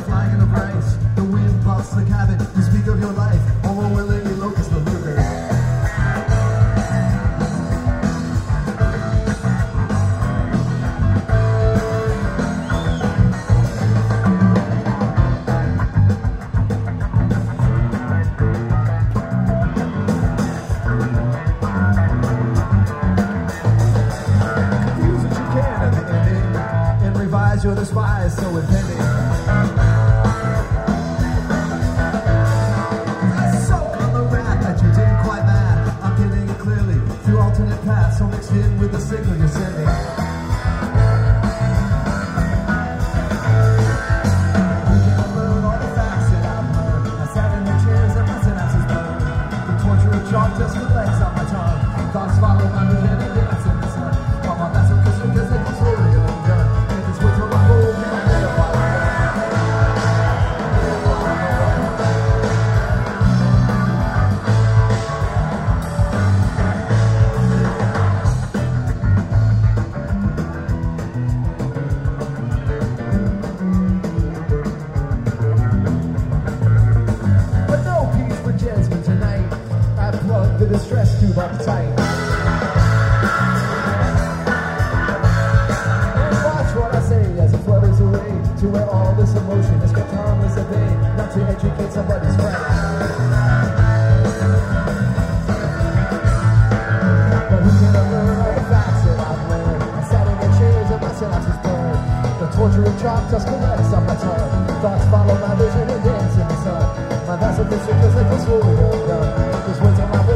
flying in the brights. The wind buffs the cabin. You speak of your life. Overwhelmingly locust the lurker. You're the spy, so impending. So on the rat that you didn't quite mad. I'm getting it clearly through alternate paths, so mixed in with the signal you're sending. You can learn all the facts that I've heard. I sat in the chairs and my synapses burned. The torture of chalk just with legs on my tongue. Thoughts follow my movement and dance in the sun. All my best because it was really undone. The distress tube uptight. And watch what I say as it flutters away to where all this emotion is kept harmless at bay, not to educate somebody's friend. But who can learn all the facts that I've learned? I sat in the chairs and my synapses burned. The torture of chalk just collects on my tongue. Thoughts follow my vision and dance in the sun. My vessel is because it was fully undone. Just wait till my way.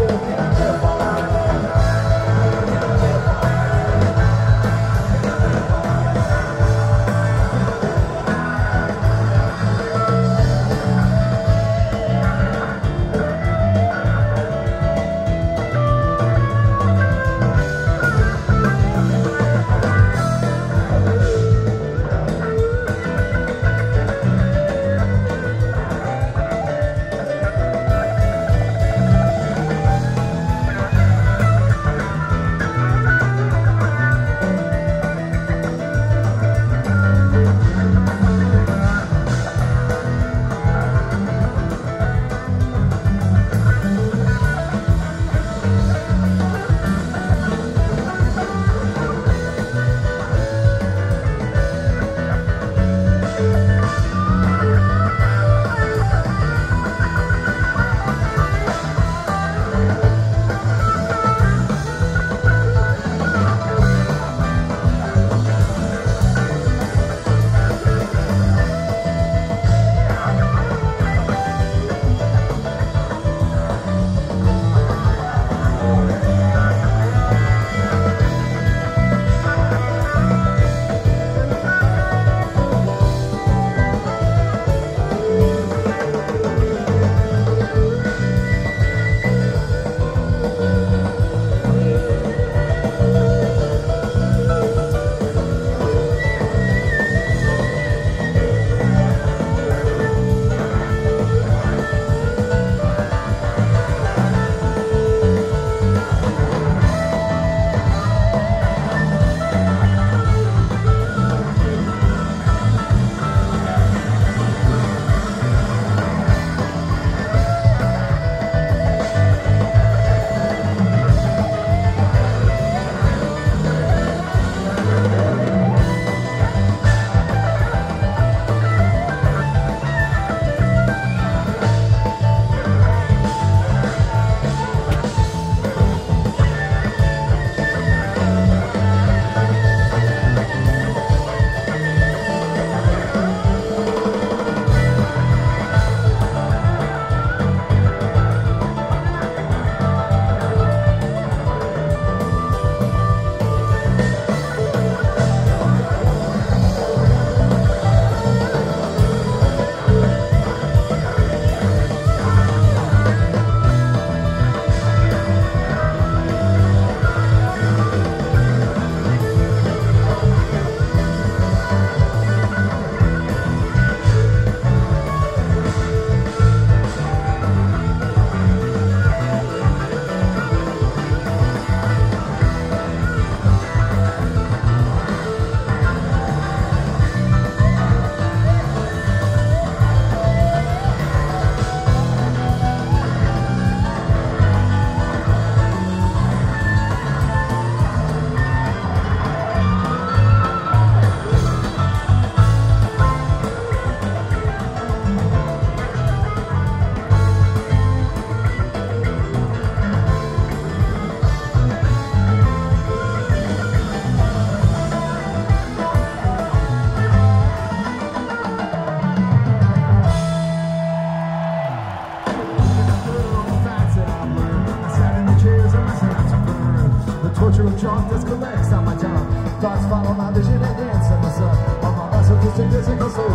physical soul.